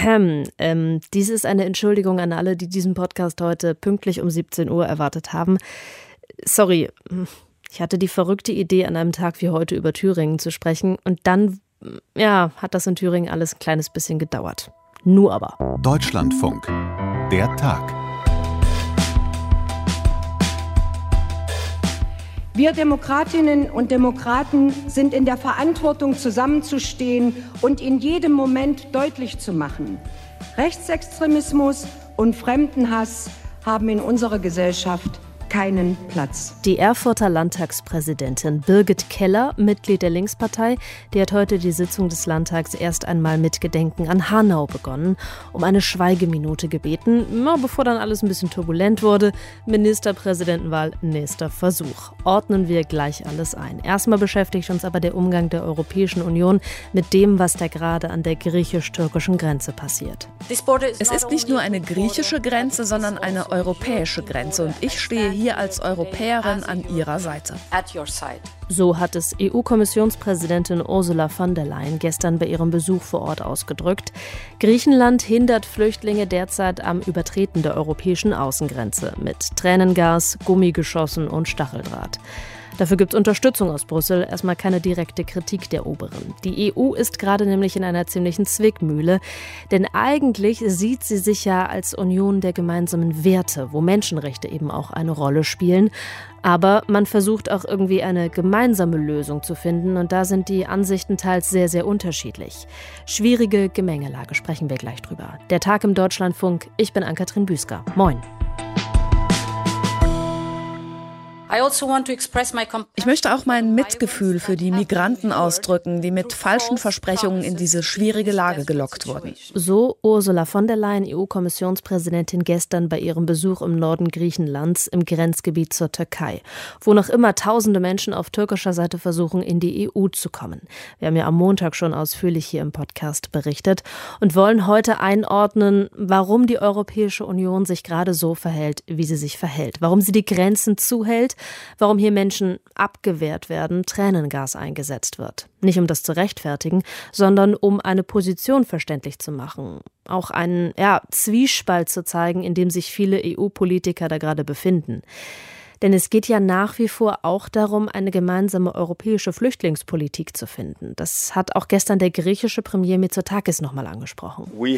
Dies ist eine Entschuldigung an alle, die diesen Podcast heute pünktlich um 17 Uhr erwartet haben. Sorry, ich hatte die verrückte Idee, an einem Tag wie heute über Thüringen zu sprechen. Und dann, hat das in Thüringen alles ein kleines bisschen gedauert. Nur aber. Deutschlandfunk. Der Tag. Wir Demokratinnen und Demokraten sind in der Verantwortung, zusammenzustehen und in jedem Moment deutlich zu machen: Rechtsextremismus und Fremdenhass haben in unserer Gesellschaft keinen Platz. Die Erfurter Landtagspräsidentin Birgit Keller, Mitglied der Linkspartei, die hat heute die Sitzung des Landtags erst einmal mit Gedenken an Hanau begonnen, um eine Schweigeminute gebeten, bevor dann alles ein bisschen turbulent wurde. Ministerpräsidentenwahl, nächster Versuch. Ordnen wir gleich alles ein. Erstmal beschäftigt uns aber der Umgang der Europäischen Union mit dem, was da gerade an der griechisch-türkischen Grenze passiert. Es ist nicht nur eine griechische Grenze, sondern eine europäische Grenze. Und ich stehe hier als Europäerin an Ihrer Seite. So hat es EU-Kommissionspräsidentin Ursula von der Leyen gestern bei ihrem Besuch vor Ort ausgedrückt. Griechenland hindert Flüchtlinge derzeit am Übertreten der europäischen Außengrenze mit Tränengas, Gummigeschossen und Stacheldraht. Dafür gibt es Unterstützung aus Brüssel, erstmal keine direkte Kritik der Oberen. Die EU ist gerade nämlich in einer ziemlichen Zwickmühle, denn eigentlich sieht sie sich ja als Union der gemeinsamen Werte, wo Menschenrechte eben auch eine Rolle spielen. Aber man versucht auch irgendwie eine gemeinsame Lösung zu finden und da sind die Ansichten teils sehr, sehr unterschiedlich. Schwierige Gemengelage, sprechen wir gleich drüber. Der Tag im Deutschlandfunk, ich bin Ann-Kathrin Büsker. Moin. Ich möchte auch mein Mitgefühl für die Migranten ausdrücken, die mit falschen Versprechungen in diese schwierige Lage gelockt wurden. So Ursula von der Leyen, EU-Kommissionspräsidentin, gestern bei ihrem Besuch im Norden Griechenlands im Grenzgebiet zur Türkei, wo noch immer tausende Menschen auf türkischer Seite versuchen, in die EU zu kommen. Wir haben ja am Montag schon ausführlich hier im Podcast berichtet und wollen heute einordnen, warum die Europäische Union sich gerade so verhält, wie sie sich verhält. Warum sie die Grenzen zuhält, warum hier Menschen abgewehrt werden, Tränengas eingesetzt wird. Nicht um das zu rechtfertigen, sondern um eine Position verständlich zu machen. Auch einen Zwiespalt zu zeigen, in dem sich viele EU-Politiker da gerade befinden. Denn es geht ja nach wie vor auch darum, eine gemeinsame europäische Flüchtlingspolitik zu finden. Das hat auch gestern der griechische Premier Mitsotakis nochmal angesprochen. Wir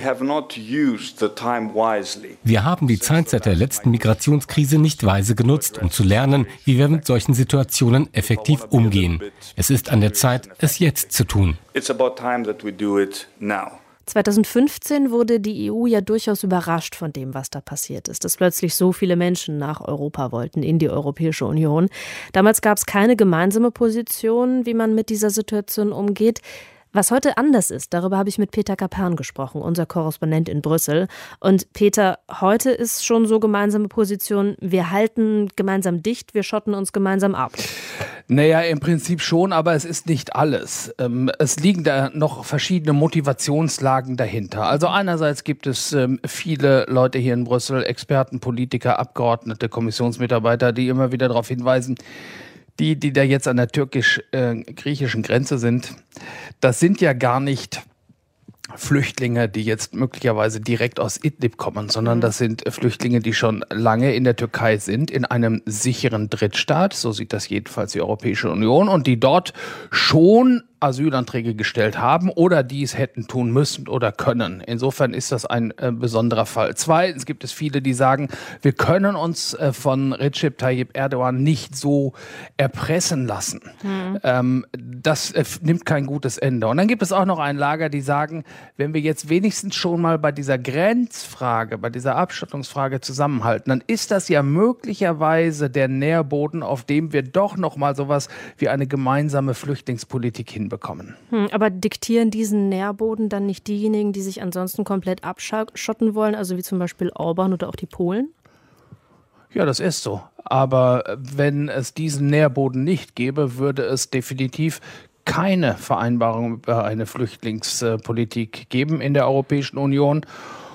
haben die Zeit seit der letzten Migrationskrise nicht weise genutzt, um zu lernen, wie wir mit solchen Situationen effektiv umgehen. Es ist an der Zeit, es jetzt zu tun. 2015 wurde die EU ja durchaus überrascht von dem, was da passiert ist, dass plötzlich so viele Menschen nach Europa wollten, in die Europäische Union. Damals gab es keine gemeinsame Position, wie man mit dieser Situation umgeht. Was heute anders ist, darüber habe ich mit Peter Kapern gesprochen, unser Korrespondent in Brüssel. Und Peter, heute ist schon so gemeinsame Position, wir halten gemeinsam dicht, wir schotten uns gemeinsam ab. Naja, im Prinzip schon, aber es ist nicht alles. Es liegen da noch verschiedene Motivationslagen dahinter. Also einerseits gibt es viele Leute hier in Brüssel, Experten, Politiker, Abgeordnete, Kommissionsmitarbeiter, die immer wieder darauf hinweisen, die da jetzt an der türkisch-griechischen Grenze sind, das sind ja gar nicht Flüchtlinge, die jetzt möglicherweise direkt aus Idlib kommen, sondern das sind Flüchtlinge, die schon lange in der Türkei sind, in einem sicheren Drittstaat, so sieht das jedenfalls die Europäische Union, und die dort schon Asylanträge gestellt haben oder dies hätten tun müssen oder können. Insofern ist das ein besonderer Fall. Zweitens gibt es viele, die sagen, wir können uns von Recep Tayyip Erdogan nicht so erpressen lassen. Das nimmt kein gutes Ende. Und dann gibt es auch noch ein Lager, die sagen, wenn wir jetzt wenigstens schon mal bei dieser Grenzfrage, bei dieser Abschottungsfrage zusammenhalten, dann ist das ja möglicherweise der Nährboden, auf dem wir doch noch mal sowas wie eine gemeinsame Flüchtlingspolitik hinbekommen. Aber diktieren diesen Nährboden dann nicht diejenigen, die sich ansonsten komplett abschotten wollen, also wie zum Beispiel Orban oder auch die Polen? Ja, das ist so. Aber wenn es diesen Nährboden nicht gäbe, würde es definitiv keine Vereinbarung über eine Flüchtlingspolitik geben in der Europäischen Union.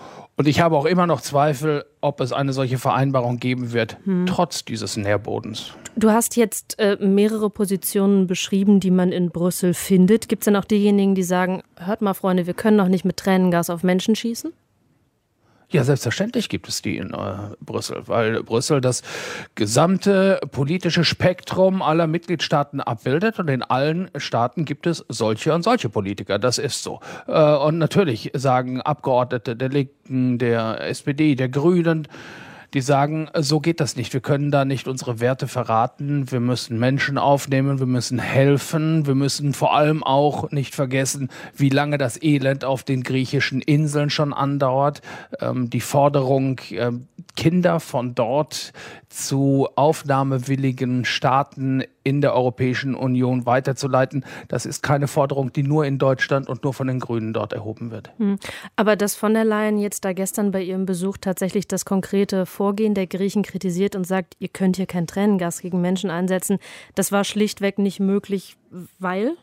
Und ich habe auch immer noch Zweifel, ob es eine solche Vereinbarung geben wird, trotz dieses Nährbodens. Du hast jetzt mehrere Positionen beschrieben, die man in Brüssel findet. Gibt es denn auch diejenigen, die sagen, hört mal Freunde, wir können doch nicht mit Tränengas auf Menschen schießen? Ja, selbstverständlich gibt es die in Brüssel, weil Brüssel das gesamte politische Spektrum aller Mitgliedstaaten abbildet und in allen Staaten gibt es solche und solche Politiker, das ist so. Und natürlich sagen Abgeordnete der Linken, der SPD, der Grünen, die sagen, so geht das nicht. Wir können da nicht unsere Werte verraten. Wir müssen Menschen aufnehmen, wir müssen helfen. Wir müssen vor allem auch nicht vergessen, wie lange das Elend auf den griechischen Inseln schon andauert. Die Forderung, Kinder von dort zu aufnahmewilligen Staaten in der Europäischen Union weiterzuleiten, das ist keine Forderung, die nur in Deutschland und nur von den Grünen dort erhoben wird. Aber dass von der Leyen jetzt da gestern bei ihrem Besuch tatsächlich das konkrete Vorgehen der Griechen kritisiert und sagt, ihr könnt hier kein Tränengas gegen Menschen einsetzen, das war schlichtweg nicht möglich, weil?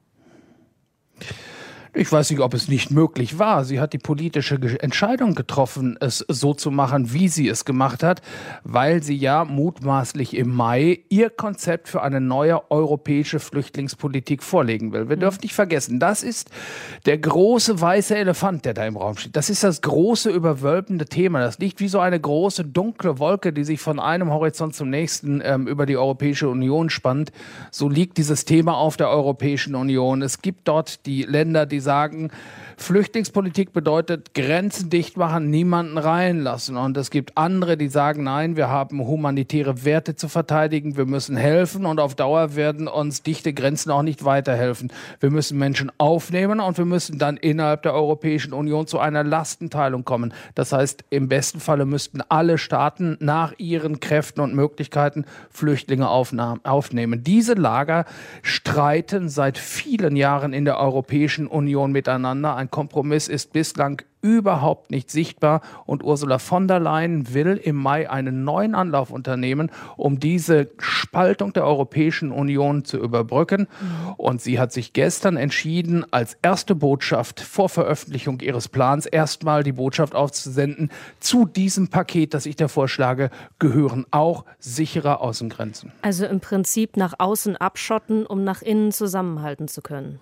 Ich weiß nicht, ob es nicht möglich war. Sie hat die politische Entscheidung getroffen, es so zu machen, wie sie es gemacht hat, weil sie ja mutmaßlich im Mai ihr Konzept für eine neue europäische Flüchtlingspolitik vorlegen will. Wir dürfen nicht vergessen, das ist der große weiße Elefant, der da im Raum steht. Das ist das große überwölbende Thema. Das liegt wie so eine große dunkle Wolke, die sich von einem Horizont zum nächsten über die Europäische Union spannt. So liegt dieses Thema auf der Europäischen Union. Es gibt dort die Länder, die sagen, Flüchtlingspolitik bedeutet Grenzen dicht machen, niemanden reinlassen. Und es gibt andere, die sagen, nein, wir haben humanitäre Werte zu verteidigen, wir müssen helfen und auf Dauer werden uns dichte Grenzen auch nicht weiterhelfen. Wir müssen Menschen aufnehmen und wir müssen dann innerhalb der Europäischen Union zu einer Lastenteilung kommen. Das heißt, im besten Falle müssten alle Staaten nach ihren Kräften und Möglichkeiten Flüchtlinge aufnehmen. Diese Lager streiten seit vielen Jahren in der Europäischen Union miteinander. Ein Kompromiss ist bislang überhaupt nicht sichtbar und Ursula von der Leyen will im Mai einen neuen Anlauf unternehmen, um diese Spaltung der Europäischen Union zu überbrücken. Und sie hat sich gestern entschieden, als erste Botschaft vor Veröffentlichung ihres Plans erstmal die Botschaft aufzusenden, zu diesem Paket, das ich da vorschlage, gehören auch sichere Außengrenzen. Also im Prinzip nach außen abschotten, um nach innen zusammenhalten zu können.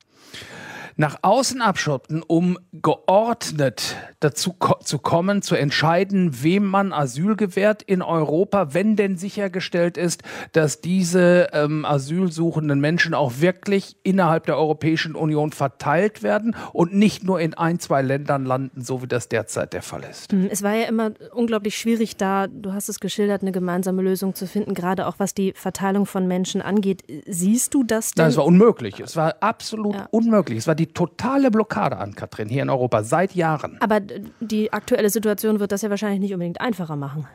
Nach außen abschotten, um geordnet dazu zu kommen, zu entscheiden, wem man Asyl gewährt in Europa, wenn denn sichergestellt ist, dass diese asylsuchenden Menschen auch wirklich innerhalb der Europäischen Union verteilt werden und nicht nur in ein, zwei Ländern landen, so wie das derzeit der Fall ist. Es war ja immer unglaublich schwierig da, du hast es geschildert, eine gemeinsame Lösung zu finden, gerade auch was die Verteilung von Menschen angeht. Siehst du das denn? Nein, es war unmöglich. Es war absolut unmöglich. Es war die totale Blockade an, Katrin, hier in Europa seit Jahren. Aber die aktuelle Situation wird das ja wahrscheinlich nicht unbedingt einfacher machen.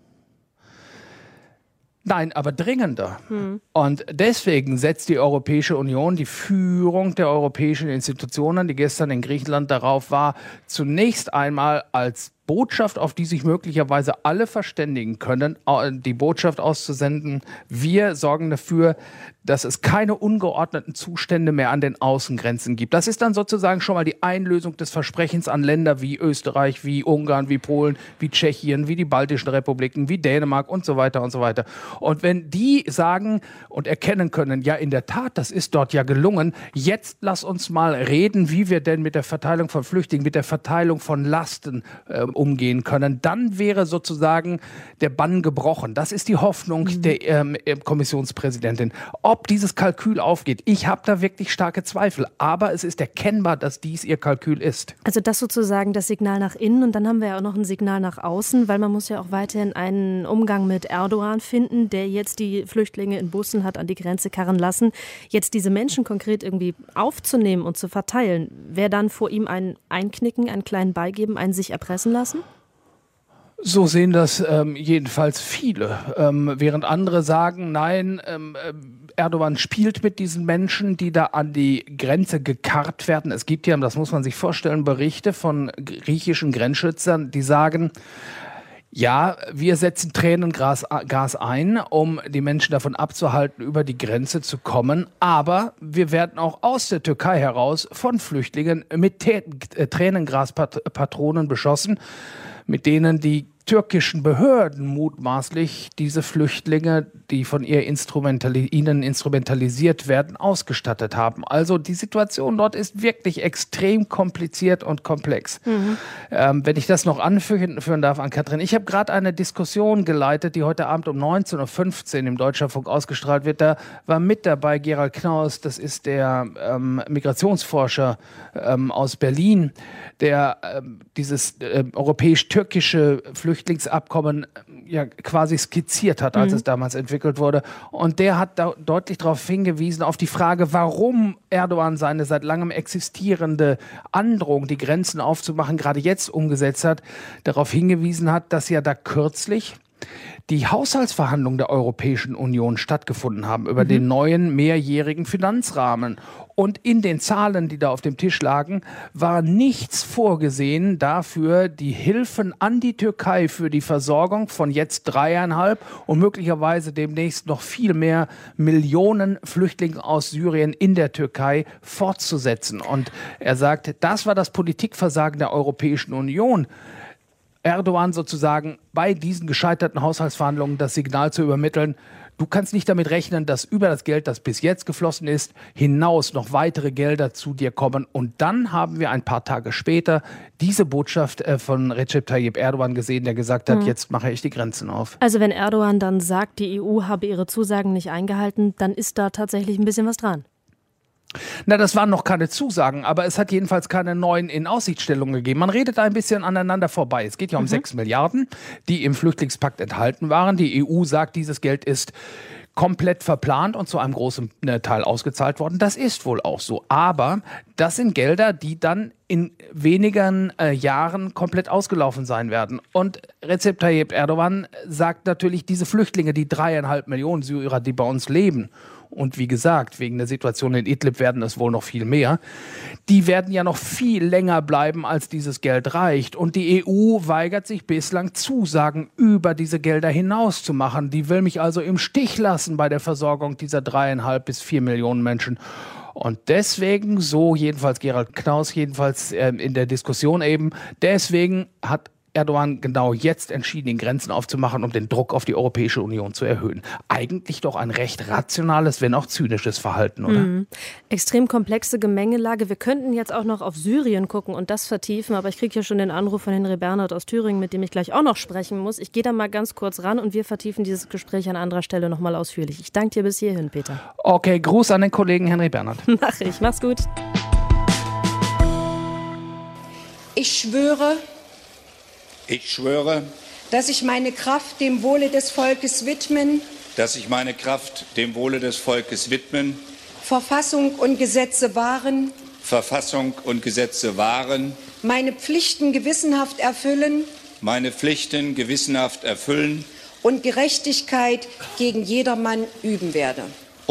Nein, aber dringender. Und deswegen setzt die Europäische Union, die Führung der europäischen Institutionen, die gestern in Griechenland darauf war, zunächst einmal als Botschaft, auf die sich möglicherweise alle verständigen können, die Botschaft auszusenden, wir sorgen dafür, dass es keine ungeordneten Zustände mehr an den Außengrenzen gibt. Das ist dann sozusagen schon mal die Einlösung des Versprechens an Länder wie Österreich, wie Ungarn, wie Polen, wie Tschechien, wie die baltischen Republiken, wie Dänemark und so weiter und so weiter. Und wenn die sagen und erkennen können, ja in der Tat, das ist dort ja gelungen, jetzt lass uns mal reden, wie wir denn mit der Verteilung von Flüchtlingen, mit der Verteilung von Lasten umgehen können, dann wäre sozusagen der Bann gebrochen. Das ist die Hoffnung der Kommissionspräsidentin. Ob dieses Kalkül aufgeht, ich habe da wirklich starke Zweifel, aber es ist erkennbar, dass dies ihr Kalkül ist. Also das sozusagen das Signal nach innen und dann haben wir ja auch noch ein Signal nach außen, weil man muss ja auch weiterhin einen Umgang mit Erdogan finden, der jetzt die Flüchtlinge in Bussen hat an die Grenze karren lassen. Jetzt diese Menschen konkret irgendwie aufzunehmen und zu verteilen, wäre dann vor ihm ein Einknicken, einen kleinen Beigeben, ein sich erpressen lassen? So sehen das jedenfalls viele, während andere sagen, nein, Erdogan spielt mit diesen Menschen, die da an die Grenze gekarrt werden. Es gibt ja, das muss man sich vorstellen, Berichte von griechischen Grenzschützern, die sagen, Ja, wir setzen Tränengas ein, um die Menschen davon abzuhalten, über die Grenze zu kommen. Aber wir werden auch aus der Türkei heraus von Flüchtlingen mit Tränengaspatronen beschossen, mit denen die türkischen Behörden mutmaßlich diese Flüchtlinge, die von ihnen instrumentalisiert werden, ausgestattet haben. Also die Situation dort ist wirklich extrem kompliziert und komplex. Wenn ich das noch anführen darf, Ann-Kathrin, ich habe gerade eine Diskussion geleitet, die heute Abend um 19.15 Uhr im Deutschlandfunk ausgestrahlt wird. Da war mit dabei Gerald Knaus, das ist der Migrationsforscher aus Berlin, der dieses europäisch-türkische Flüchtlingsabkommen ja quasi skizziert hat, als es damals entwickelt wurde. Und der hat da deutlich darauf hingewiesen, auf die Frage, warum Erdogan seine seit langem existierende Androhung, die Grenzen aufzumachen, gerade jetzt umgesetzt hat, darauf hingewiesen hat, dass ja da kürzlich die Haushaltsverhandlungen der Europäischen Union stattgefunden haben über den neuen mehrjährigen Finanzrahmen. Und in den Zahlen, die da auf dem Tisch lagen, war nichts vorgesehen dafür, die Hilfen an die Türkei für die Versorgung von jetzt 3,5 und möglicherweise demnächst noch viel mehr Millionen Flüchtlingen aus Syrien in der Türkei fortzusetzen. Und er sagt, das war das Politikversagen der Europäischen Union. Erdogan sozusagen bei diesen gescheiterten Haushaltsverhandlungen das Signal zu übermitteln, du kannst nicht damit rechnen, dass über das Geld, das bis jetzt geflossen ist, hinaus noch weitere Gelder zu dir kommen. Und dann haben wir ein paar Tage später diese Botschaft von Recep Tayyip Erdogan gesehen, der gesagt hat, jetzt mache ich die Grenzen auf. Also wenn Erdogan dann sagt, die EU habe ihre Zusagen nicht eingehalten, dann ist da tatsächlich ein bisschen was dran. Na, das waren noch keine Zusagen, aber es hat jedenfalls keine neuen Inaussichtstellungen gegeben. Man redet da ein bisschen aneinander vorbei. Es geht ja um 6 Milliarden, die im Flüchtlingspakt enthalten waren. Die EU sagt, dieses Geld ist komplett verplant und zu einem großen Teil ausgezahlt worden. Das ist wohl auch so. Aber das sind Gelder, die dann in wenigen Jahren komplett ausgelaufen sein werden. Und Recep Tayyip Erdogan sagt natürlich, diese Flüchtlinge, die 3,5 Millionen Syrer, die bei uns leben, und wie gesagt, wegen der Situation in Idlib werden es wohl noch viel mehr, die werden ja noch viel länger bleiben, als dieses Geld reicht. Und die EU weigert sich bislang, Zusagen über diese Gelder hinaus zu machen. Die will mich also im Stich lassen bei der Versorgung dieser 3,5 bis 4 Millionen Menschen. Und deswegen, so jedenfalls Gerald Knaus, jedenfalls in der Diskussion eben, deswegen hat Erdogan genau jetzt entschieden, die Grenzen aufzumachen, um den Druck auf die Europäische Union zu erhöhen. Eigentlich doch ein recht rationales, wenn auch zynisches Verhalten, oder? Extrem komplexe Gemengelage. Wir könnten jetzt auch noch auf Syrien gucken und das vertiefen, aber ich kriege hier schon den Anruf von Henry Bernhard aus Thüringen, mit dem ich gleich auch noch sprechen muss. Ich gehe da mal ganz kurz ran und wir vertiefen dieses Gespräch an anderer Stelle noch mal ausführlich. Ich danke dir bis hierhin, Peter. Okay, Gruß an den Kollegen Henry Bernhard. Mach ich. Mach's gut. Ich schwöre, dass ich meine Kraft dem Wohle des Volkes widmen, Verfassung und Gesetze wahren, meine Pflichten gewissenhaft erfüllen und Gerechtigkeit gegen jedermann üben werde.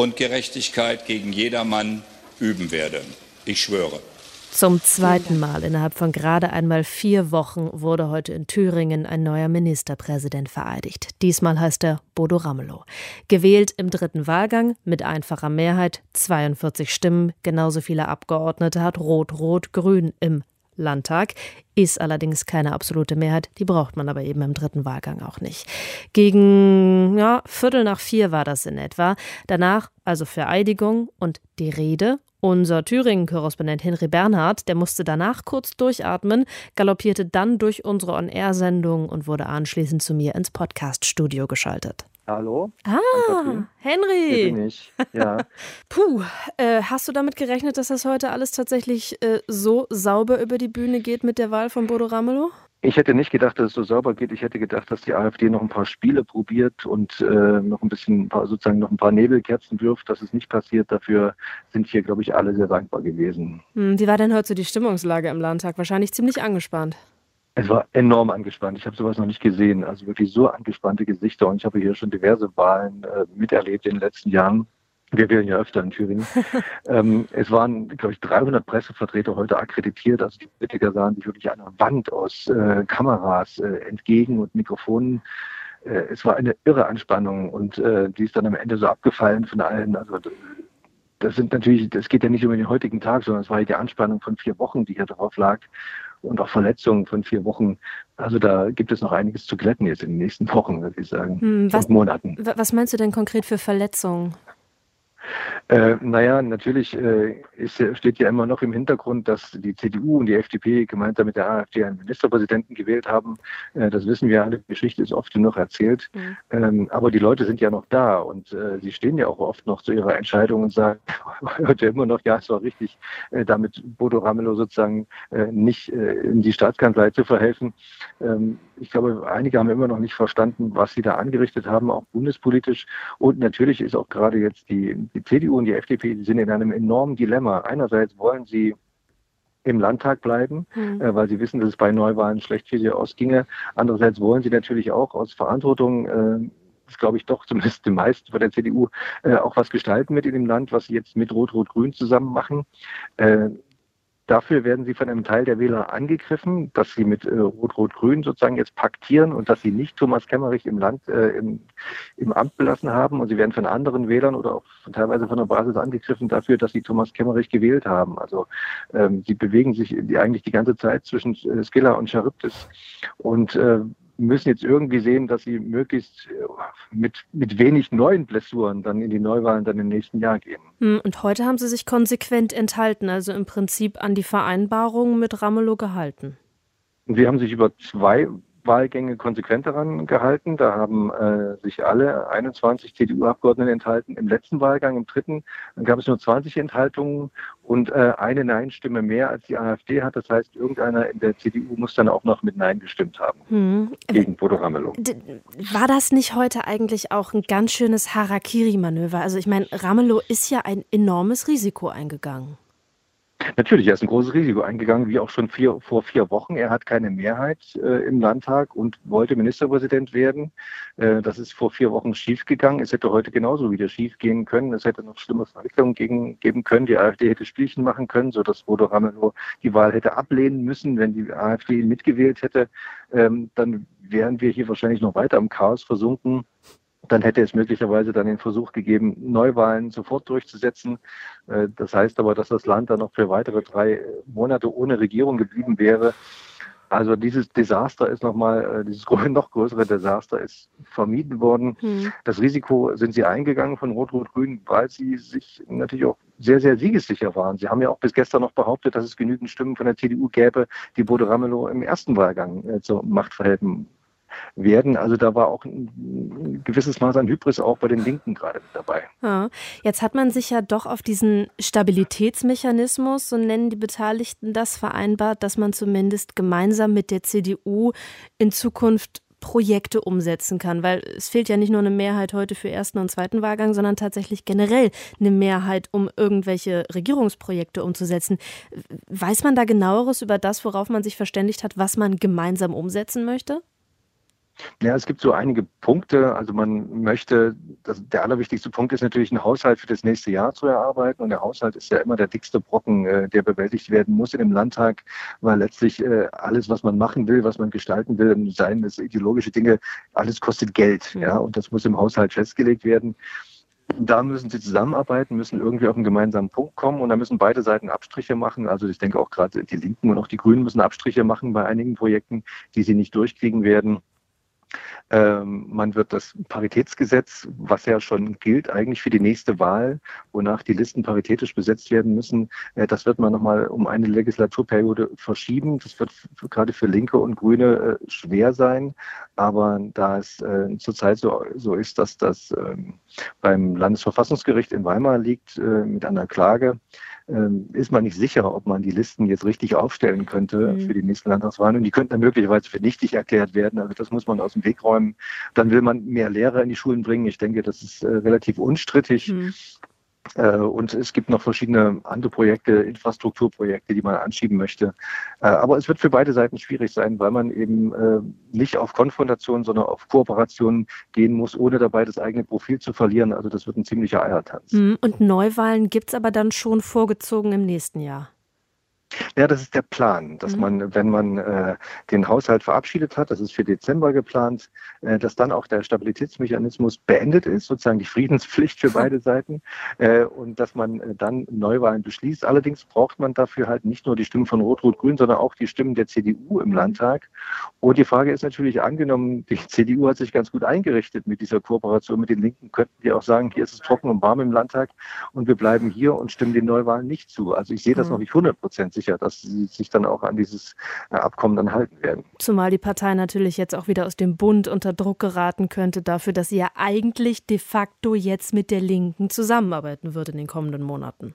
Ich schwöre. Zum zweiten Mal innerhalb von gerade einmal 4 Wochen wurde heute in Thüringen ein neuer Ministerpräsident vereidigt. Diesmal heißt er Bodo Ramelow. Gewählt im 3. Wahlgang mit einfacher Mehrheit, 42 Stimmen, genauso viele Abgeordnete hat Rot-Rot-Grün im Landtag. Ist allerdings keine absolute Mehrheit, die braucht man aber eben im 3. Wahlgang auch nicht. Gegen 3:15 war das in etwa. Danach also Vereidigung und die Rede. Unser Thüringen-Korrespondent Henry Bernhard, der musste danach kurz durchatmen, galoppierte dann durch unsere On-Air-Sendung und wurde anschließend zu mir ins Podcast-Studio geschaltet. Hallo? Henry! Hier bin ich, ja. Hast du damit gerechnet, dass das heute alles tatsächlich so sauber über die Bühne geht mit der Wahl von Bodo Ramelow? Ich hätte nicht gedacht, dass es so sauber geht. Ich hätte gedacht, dass die AfD noch ein paar Spiele probiert und noch ein paar Nebelkerzen wirft, dass es nicht passiert. Dafür sind hier, glaube ich, alle sehr dankbar gewesen. Wie war denn heute so die Stimmungslage im Landtag? Wahrscheinlich ziemlich angespannt. Es war enorm angespannt. Ich habe sowas noch nicht gesehen. Also wirklich so angespannte Gesichter. Und ich habe hier schon diverse Wahlen miterlebt in den letzten Jahren. Wir wählen ja öfter in Thüringen. Es waren, glaube ich, 300 Pressevertreter heute akkreditiert. Also die Politiker sahen sich wirklich einer Wand aus Kameras entgegen und Mikrofonen. Es war eine irre Anspannung und die ist dann am Ende so abgefallen von allen. Also das geht ja nicht über den heutigen Tag, sondern es war ja die Anspannung von 4 Wochen, die hier drauf lag. Und auch Verletzungen von 4 Wochen. Also da gibt es noch einiges zu glätten jetzt in den nächsten Wochen, würde ich sagen. Und Monaten. Was meinst du denn konkret für Verletzungen? Natürlich steht ja immer noch im Hintergrund, dass die CDU und die FDP gemeinsam mit der AfD einen Ministerpräsidenten gewählt haben. Das wissen wir alle, die Geschichte ist oft genug erzählt. Aber die Leute sind ja noch da und sie stehen ja auch oft noch zu ihrer Entscheidung und sagen heute immer noch, ja, es war richtig, damit Bodo Ramelow sozusagen nicht in die Staatskanzlei zu verhelfen. Ich glaube, einige haben immer noch nicht verstanden, was sie da angerichtet haben, auch bundespolitisch. Und natürlich ist auch gerade jetzt die CDU und die FDP, die sind in einem enormen Dilemma. Einerseits wollen sie im Landtag bleiben, weil sie wissen, dass es bei Neuwahlen schlecht für sie ausginge. Andererseits wollen sie natürlich auch aus Verantwortung, das glaube ich doch zumindest die meisten bei der CDU, auch was gestalten mit in dem Land, was sie jetzt mit Rot-Rot-Grün zusammen machen. Dafür werden sie von einem Teil der Wähler angegriffen, dass sie mit Rot-Rot-Grün sozusagen jetzt paktieren und dass sie nicht Thomas Kemmerich im Land im Amt belassen haben. Und sie werden von anderen Wählern oder auch teilweise von der Basis angegriffen dafür, dass sie Thomas Kemmerich gewählt haben. Also sie bewegen sich eigentlich die ganze Zeit zwischen Skylla und Charybdis und müssen jetzt irgendwie sehen, dass sie möglichst mit wenig neuen Blessuren dann in die Neuwahlen dann im nächsten Jahr gehen. Und heute haben sie sich konsequent enthalten, also im Prinzip an die Vereinbarung mit Ramelow gehalten. Sie haben sich über 2 Wahlgänge konsequent daran gehalten. Da haben sich alle 21 CDU-Abgeordneten enthalten. Im letzten Wahlgang, im 3., dann gab es nur 20 Enthaltungen und eine Nein-Stimme mehr als die AfD hat. Das heißt, irgendeiner in der CDU muss dann auch noch mit Nein gestimmt haben gegen Bodo Ramelow. War das nicht heute eigentlich auch ein ganz schönes Harakiri-Manöver? Also ich meine, Ramelow ist ja ein enormes Risiko eingegangen. Natürlich, er ist ein großes Risiko eingegangen, wie auch schon vor 4 Wochen. Er hat keine Mehrheit im Landtag und wollte Ministerpräsident werden. Das ist vor 4 Wochen schiefgegangen. Es hätte heute genauso wieder schief gehen können. Es hätte noch schlimme Verwicklungen geben können. Die AfD hätte Spielchen machen können, sodass Bodo Ramelow die Wahl hätte ablehnen müssen. Wenn die AfD ihn mitgewählt hätte, dann wären wir hier wahrscheinlich noch weiter im Chaos versunken. Dann hätte es möglicherweise dann den Versuch gegeben, Neuwahlen sofort durchzusetzen. Das heißt aber, dass das Land dann noch für weitere 3 Monate ohne Regierung geblieben wäre. Also dieses Desaster ist dieses noch größere Desaster ist vermieden worden. Das Risiko sind sie eingegangen von Rot-Rot-Grün, weil sie sich natürlich auch sehr, sehr siegessicher waren. Sie haben ja auch bis gestern noch behauptet, dass es genügend Stimmen von der CDU gäbe, die Bodo Ramelow im ersten Wahlgang zur Macht verhelfen werden. Also da war auch ein gewisses Maß an Hybris auch bei den Linken gerade mit dabei. Ja. Jetzt hat man sich ja doch auf diesen Stabilitätsmechanismus, so nennen die Beteiligten das, vereinbart, dass man zumindest gemeinsam mit der CDU in Zukunft Projekte umsetzen kann, weil es fehlt ja nicht nur eine Mehrheit heute für ersten und zweiten Wahlgang, sondern tatsächlich generell eine Mehrheit, um irgendwelche Regierungsprojekte umzusetzen. Weiß man da Genaueres über das, worauf man sich verständigt hat, was man gemeinsam umsetzen möchte? Ja, es gibt so einige Punkte. Also man möchte, der allerwichtigste Punkt ist natürlich, einen Haushalt für das nächste Jahr zu erarbeiten. Und der Haushalt ist ja immer der dickste Brocken, der bewältigt werden muss in dem Landtag, weil letztlich alles, was man machen will, was man gestalten will, seien es ideologische Dinge, alles kostet Geld. Ja, und das muss im Haushalt festgelegt werden. Da müssen sie zusammenarbeiten, müssen irgendwie auf einen gemeinsamen Punkt kommen und da müssen beide Seiten Abstriche machen. Also ich denke auch gerade die Linken und auch die Grünen müssen Abstriche machen bei einigen Projekten, die sie nicht durchkriegen werden. Man wird das Paritätsgesetz, was ja schon gilt eigentlich für die nächste Wahl, wonach die Listen paritätisch besetzt werden müssen, das wird man nochmal um eine Legislaturperiode verschieben. Das wird gerade für Linke und Grüne schwer sein. Aber da es zurzeit so ist, dass das beim Landesverfassungsgericht in Weimar liegt mit einer Klage, ist man nicht sicher, ob man die Listen jetzt richtig aufstellen könnte für die nächsten Landtagswahlen. Und die könnten dann möglicherweise für nichtig erklärt werden. Also das muss man aus dem Weg räumen. Dann will man mehr Lehrer in die Schulen bringen. Ich denke, das ist relativ unstrittig. Und es gibt noch verschiedene andere Projekte, Infrastrukturprojekte, die man anschieben möchte. Aber es wird für beide Seiten schwierig sein, weil man eben nicht auf Konfrontation, sondern auf Kooperation gehen muss, ohne dabei das eigene Profil zu verlieren. Also das wird ein ziemlicher Eiertanz. Und Neuwahlen gibt es aber dann schon vorgezogen im nächsten Jahr? Ja, das ist der Plan, dass man, wenn man den Haushalt verabschiedet hat, das ist für Dezember geplant, dass dann auch der Stabilitätsmechanismus beendet ist, sozusagen die Friedenspflicht für beide Seiten, und dass man dann Neuwahlen beschließt. Allerdings braucht man dafür halt nicht nur die Stimmen von Rot-Rot-Grün, sondern auch die Stimmen der CDU im Landtag. Und die Frage ist natürlich, angenommen, die CDU hat sich ganz gut eingerichtet mit dieser Kooperation mit den Linken, könnten die auch sagen, hier ist es trocken und warm im Landtag und wir bleiben hier und stimmen den Neuwahlen nicht zu. Also ich sehe das noch nicht 100% sicher, dass sie sich dann auch an dieses Abkommen dann halten werden. Zumal die Partei natürlich jetzt auch wieder aus dem Bund unter Druck geraten könnte dafür, dass sie ja eigentlich de facto jetzt mit der Linken zusammenarbeiten wird in den kommenden Monaten.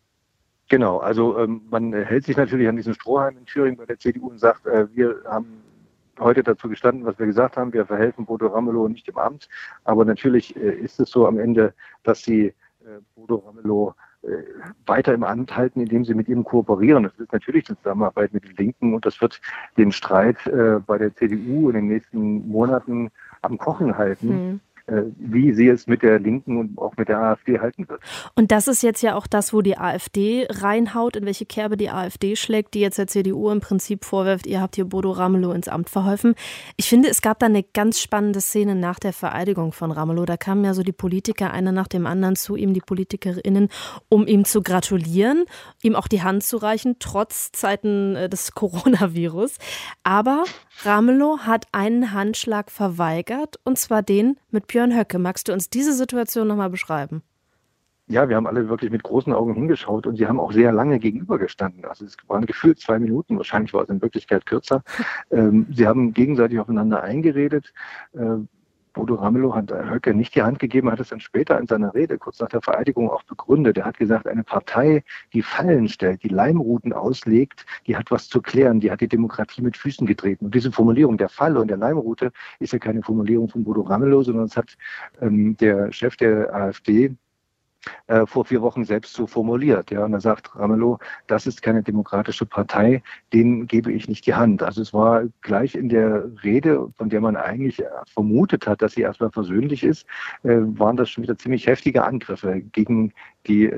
Genau, also man hält sich natürlich an diesen Strohhalm in Thüringen bei der CDU und sagt, wir haben heute dazu gestanden, was wir gesagt haben, wir verhelfen Bodo Ramelow nicht im Amt, aber natürlich ist es so am Ende, dass sie Bodo Ramelow weiter im Amt halten, indem sie mit ihm kooperieren. Das ist natürlich eine Zusammenarbeit mit den Linken und das wird den Streit bei der CDU in den nächsten Monaten am Kochen halten. Wie sie es mit der Linken und auch mit der AfD halten wird. Und das ist jetzt ja auch das, wo die AfD reinhaut, in welche Kerbe die AfD schlägt, die jetzt der CDU im Prinzip vorwirft, ihr habt hier Bodo Ramelow ins Amt verholfen. Ich finde, es gab da eine ganz spannende Szene nach der Vereidigung von Ramelow. Da kamen ja so die Politiker, einer nach dem anderen zu ihm, die PolitikerInnen, um ihm zu gratulieren, ihm auch die Hand zu reichen, trotz Zeiten des Coronavirus. Aber Ramelow hat einen Handschlag verweigert, und zwar den mit Björn Höcke. Magst du uns diese Situation nochmal beschreiben? Ja, wir haben alle wirklich mit großen Augen hingeschaut und sie haben auch sehr lange gegenübergestanden. Also es waren gefühlt 2 Minuten, wahrscheinlich war es in Wirklichkeit kürzer. Sie haben gegenseitig aufeinander eingeredet. Bodo Ramelow hat Höcke nicht die Hand gegeben, hat es dann später in seiner Rede, kurz nach der Vereidigung, auch begründet. Er hat gesagt, eine Partei, die Fallen stellt, die Leimruten auslegt, die hat was zu klären, die hat die Demokratie mit Füßen getreten. Und diese Formulierung der Falle und der Leimrute ist ja keine Formulierung von Bodo Ramelow, sondern es hat der Chef der AfD vor 4 Wochen selbst so formuliert. Ja, und er sagt, Ramelow, das ist keine demokratische Partei, denen gebe ich nicht die Hand. Also es war gleich in der Rede, von der man eigentlich vermutet hat, dass sie erstmal versöhnlich ist, waren das schon wieder ziemlich heftige Angriffe gegen die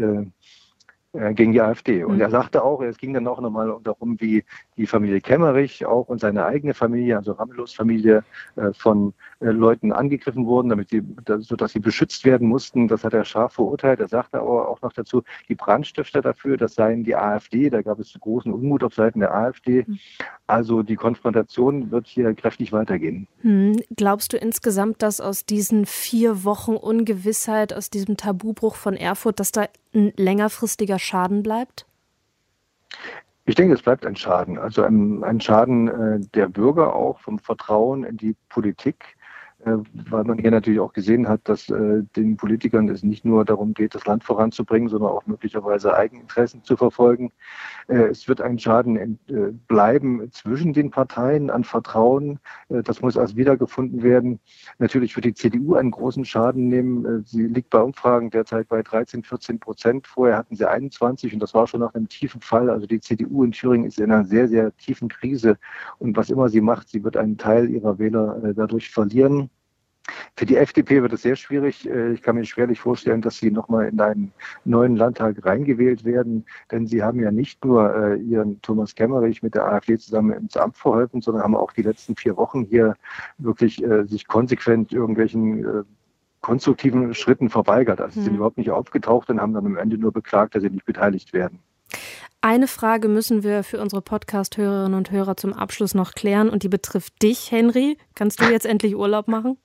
AfD. Und er sagte auch, es ging dann auch nochmal darum, wie die Familie Kemmerich auch und seine eigene Familie, also Ramelows Familie, von Leuten angegriffen wurden, sodass sie beschützt werden mussten. Das hat er scharf verurteilt. Er sagte aber auch noch dazu, die Brandstifter dafür, das seien die AfD. Da gab es großen Unmut auf Seiten der AfD. Also die Konfrontation wird hier kräftig weitergehen. Glaubst du insgesamt, dass aus diesen 4 Wochen Ungewissheit, aus diesem Tabubruch von Erfurt, dass da ein längerfristiger Schaden bleibt? Ich denke, es bleibt ein Schaden. Also ein Schaden der Bürger auch, vom Vertrauen in die Politik, weil man hier natürlich auch gesehen hat, dass den Politikern es nicht nur darum geht, das Land voranzubringen, sondern auch möglicherweise Eigeninteressen zu verfolgen. Es wird ein Schaden bleiben zwischen den Parteien an Vertrauen. Das muss erst wiedergefunden werden. Natürlich wird die CDU einen großen Schaden nehmen. Sie liegt bei Umfragen derzeit bei 13-14%. Vorher hatten sie 21% und das war schon nach einem tiefen Fall. Also die CDU in Thüringen ist in einer sehr, sehr tiefen Krise. Und was immer sie macht, sie wird einen Teil ihrer Wähler dadurch verlieren. Für die FDP wird es sehr schwierig. Ich kann mir schwerlich vorstellen, dass sie nochmal in einen neuen Landtag reingewählt werden. Denn sie haben ja nicht nur ihren Thomas Kemmerich mit der AfD zusammen ins Amt verholfen, sondern haben auch die letzten 4 Wochen hier wirklich sich konsequent irgendwelchen konstruktiven Schritten verweigert. Also sie sind überhaupt nicht aufgetaucht und haben dann am Ende nur beklagt, dass sie nicht beteiligt werden. Eine Frage müssen wir für unsere Podcast-Hörerinnen und Hörer zum Abschluss noch klären und die betrifft dich, Henry. Kannst du jetzt endlich Urlaub machen?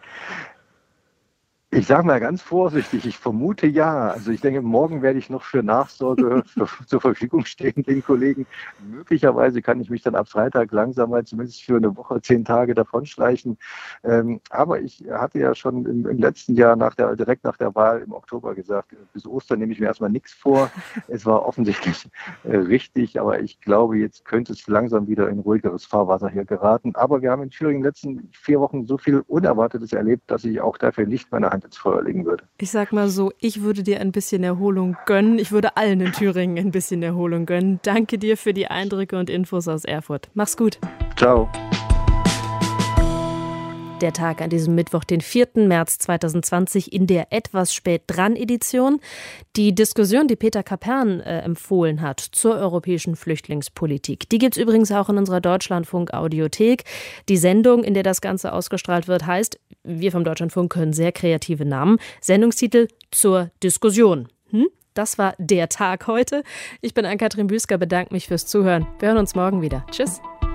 Ich sage mal ganz vorsichtig, ich vermute ja. Also ich denke, morgen werde ich noch für Nachsorge zur Verfügung stehen, den Kollegen. Möglicherweise kann ich mich dann ab Freitag langsam mal zumindest für eine Woche, 10 Tage davonschleichen. Aber ich hatte ja schon im letzten Jahr direkt nach der Wahl im Oktober gesagt, bis Ostern nehme ich mir erstmal nichts vor. Es war offensichtlich richtig, aber ich glaube, jetzt könnte es langsam wieder in ruhigeres Fahrwasser hier geraten. Aber wir haben in Thüringen in den letzten 4 Wochen so viel Unerwartetes erlebt, dass ich auch dafür nicht meine Hand ins Feuer legen würde. Ich sag mal so, ich würde dir ein bisschen Erholung gönnen. Ich würde allen in Thüringen ein bisschen Erholung gönnen. Danke dir für die Eindrücke und Infos aus Erfurt. Mach's gut. Ciao. Der Tag an diesem Mittwoch, den 4. März 2020 in der etwas spät dran Edition. Die Diskussion, die Peter Kapern empfohlen hat zur europäischen Flüchtlingspolitik, die gibt's übrigens auch in unserer Deutschlandfunk-Audiothek. Die Sendung, in der das Ganze ausgestrahlt wird, heißt, wir vom Deutschlandfunk können sehr kreative Namen. Sendungstitel zur Diskussion. Das war der Tag heute. Ich bin Ann-Kathrin Büsker, bedanke mich fürs Zuhören. Wir hören uns morgen wieder. Tschüss.